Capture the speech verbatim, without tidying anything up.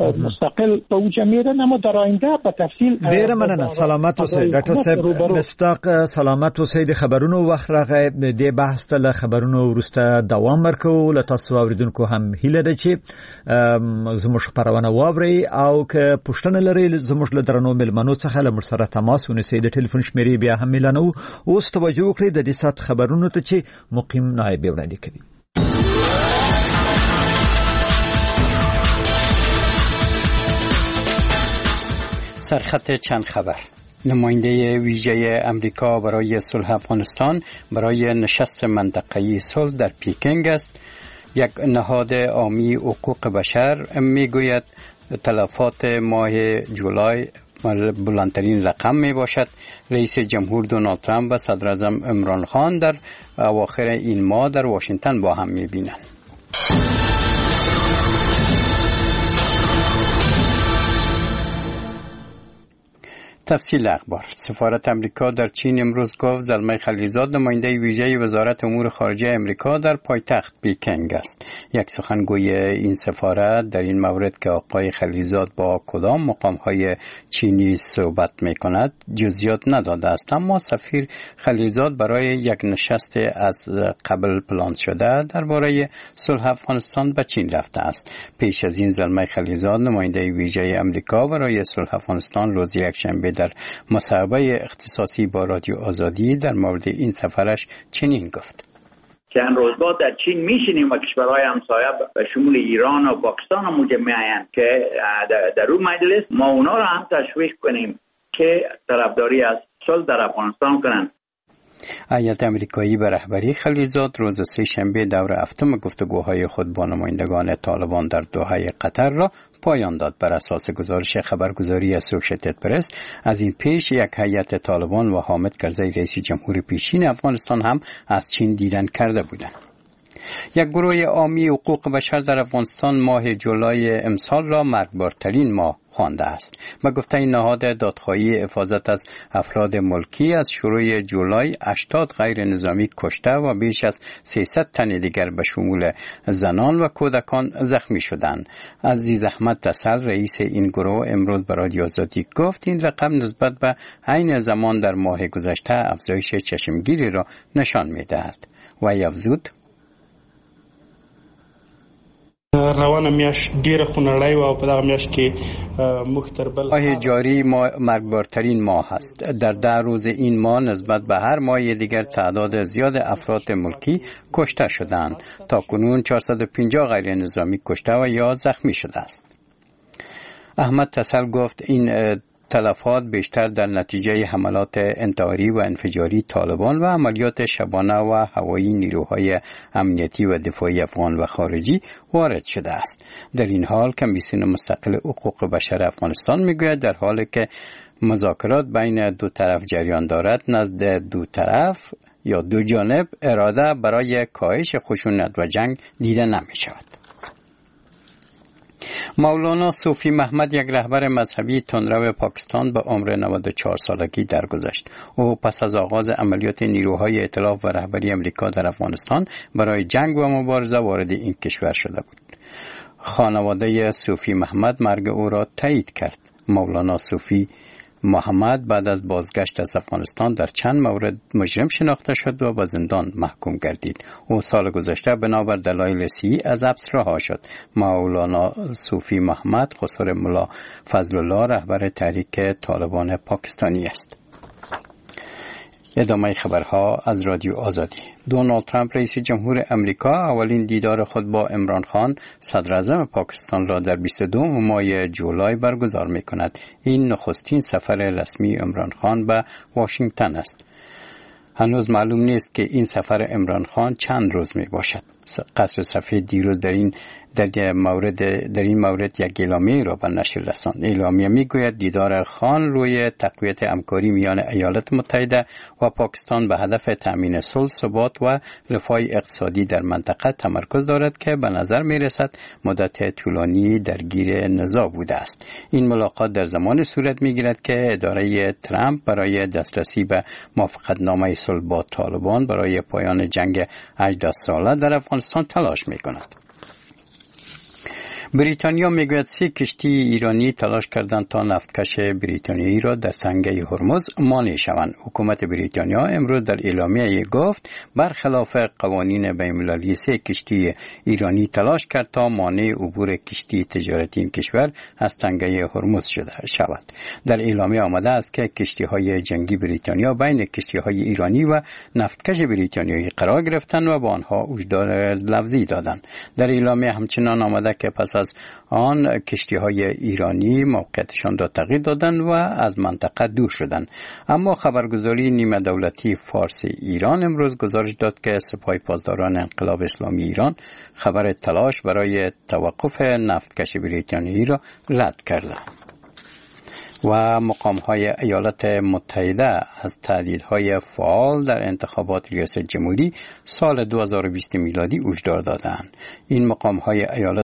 مستقل به اوج میرن، اما در آینده به تفصیل. ډیر مننه. سلامت اوسئ ډاکټر صاحب. مصداق سلامت اوسئ. د خبرونو وخت راغی، د بحث ته خبرونو ورسته دوام ورکو. له تاسو اوریدونکو هم هیله ده چې زموږ خبرونه واوري او که پوښتنه لرئ زموږ له درنو ملمنو څخه له موږ سره تماس ونیسئ. د ټلیفون شمیرې بیا هم اعلانوو. اوس توجه وکړئ د دې سات خبرونو ته چې مقیم نایب وړاندې کوي. سرخط چند خبر. نماینده ویژه امریکا برای صلح افغانستان برای نشست منطقه‌ای صلح در پیکنگ است. یک نهاد عامی حقوق بشر میگوید تلفات ماه جولای بلندترین رقم می باشد. رئیس جمهور دونالد ترامپ و صدر اعظم عمران خان در اواخر این ماه در واشنگتن با هم می بینند. تفصیل اخبار. سفارت امریکا در چین امروز گفت زلمه خلیلزاد نماینده ویژه وزارت امور خارجه امریکا در پایتخت پیکنگ است. یک سخنگوی این سفارت در این مورد که آقای خلیلزاد با کدام مقام‌های چینی صحبت می‌کند جزئیات نداده است، اما سفیر خلیلزاد برای یک نشست از قبل پلان شده درباره صلح افغانستان به چین رفته است. پیش از این زلمه خلیلزاد نماینده ویژه امریکا برای صلح افغانستان روز یکشنبه در مصاحبه اختصاصی با رادیو آزادی در مورد این سفرش چنین گفت: چند روز بعد در چین میشینیم و کشورهای همسایه به شمول ایران و پاکستان هم موجب میآیند که در اون مجلس ما اونا را هم تشویق کنیم که طرفداری از صلح در افغانستان کنند. هیئت امریکایی به رهبری خلیلزاد روز سه شنبه دور هفتم گفتگوهای خود با نمایندگان طالبان در دوحه قطر را پایان داد. بر اساس گزارش خبرگزاری اسوشیتد پرس از این پیش یک هیئت طالبان و حامد کرزی رئیس جمهور پیشین افغانستان هم از چین دیدن کرده بودند. یک گروه عامی حقوق بشر در افغانستان ماه جولای امسال را مرگبارترین ماه خوانده است. به گفته این نهاد دادخواهی حفاظت از افراد ملکی از شروع جولای هشتاد غیر نظامی کشته و بیش از سیصد تن دیگر به شمول زنان و کودکان زخمی شدند. عزیز احمد تسل رئیس این گروه امروز به رادیو آزادی گفت این رقم نسبت به عین زمان در ماه گذشته افزایش چشمگیری را نشان می‌دهد. و افزود: روان میاش ډیره خونړی و او په دغه میاش کې مخ تر بل ماه جاری ما مرگبارترین ماه است. در ده روز این ماه نسبت به هر ماه دیگر تعداد زیاد افراد ملکی کشته شدند. تا کنون چهارصد و پنجاه غیر نظامی کشته و یا زخمی شده است. احمد تسل گفت این تلفات بیشتر در نتیجه حملات انتحاری و انفجاری طالبان و عملیات شبانه و هوایی نیروهای امنیتی و دفاعی افغان و خارجی وارد شده است. در این حال کمیسیون مستقل حقوق بشر افغانستان میگوید در حالی که مذاکرات بین دو طرف جریان دارد نزد دو طرف یا دو جانب اراده برای کاهش خشونت و جنگ دیده نمی شود. مولانا صوفی محمد یک رهبر مذهبی تندرو پاکستان به عمر نود و چهار سالگی درگذشت. او پس از آغاز عملیات نیروهای ائتلاف و رهبری امریکا در افغانستان برای جنگ و مبارزه وارد این کشور شده بود. خانواده صوفی محمد مرگ او را تایید کرد. مولانا صوفی محمد بعد از بازگشت از افغانستان در چند مورد مجرم شناخته شد و به زندان محکوم گردید. او سال گذشته بنابر دلایل صحی از حبس رها شد. مولانا صوفی محمد خسر ملا فضل الله رهبر تحریک طالبان پاکستانی است. ادامه خبرها از رادیو آزادی. دونالد ترامپ رئیس جمهور امریکا اولین دیدار خود با عمران خان صدر اعظم پاکستان را در بیست و دو ماه جولای برگزار می کند. این نخستین سفر رسمی عمران خان به واشنگتن است. هنوز معلوم نیست که این سفر عمران خان چند روز می باشد. قصر سفید دیروز در این در مورد در این مورد یک اعلامیه را به نشر رساند. اعلامیه میگوید دیدار خان روی تقویت همکاری میان ایالات متحده و پاکستان به هدف تامین صلح، ثبات و رفاه اقتصادی در منطقه تمرکز دارد که به نظر میرسد مدت طولانی درگیر نزاع بوده است. این ملاقات در زمان صورت میگیرد که اداره ترامپ برای دسترسی به موافقتنامه صلح با طالبان برای پایان جنگ هجده ساله در افغانستان تلاش میکند. بریتانیا میگوید سه کشتی ایرانی تلاش کردند تا نفتکش بریتانیایی را در تنگه هرمز مانع شوند. حکومت بریتانیا امروز در اعلامیه گفت برخلاف قوانین بین‌المللی سه کشتی ایرانی تلاش کرد تا مانع عبور کشتی تجارتی این کشور از تنگه هرمز شده شود. در اعلامیه آمده است که کشتی‌های جنگی بریتانیا بین کشتی‌های ایرانی و نفتکش بریتانیایی قرار گرفتند و با آنها هشدار لفظی دادند. در اعلامیه همچنان آمده که پس از آن کشتی‌های ایرانی موقعیتشان را تغییر دادند و از منطقه دور شدند. اما خبرگزاری نیمه دولتی فارس ایران امروز گزارش داد که سپاه پاسداران انقلاب اسلامی ایران خبر تلاش برای توقف نفتکش بریتانیایی را رد کرده. و مقام‌های ایالات متحده از تهدیدهای فعال در انتخابات ریاست جمهوری سال دو هزار و بیست میلادی هشدار دادند. این مقام‌های ایالات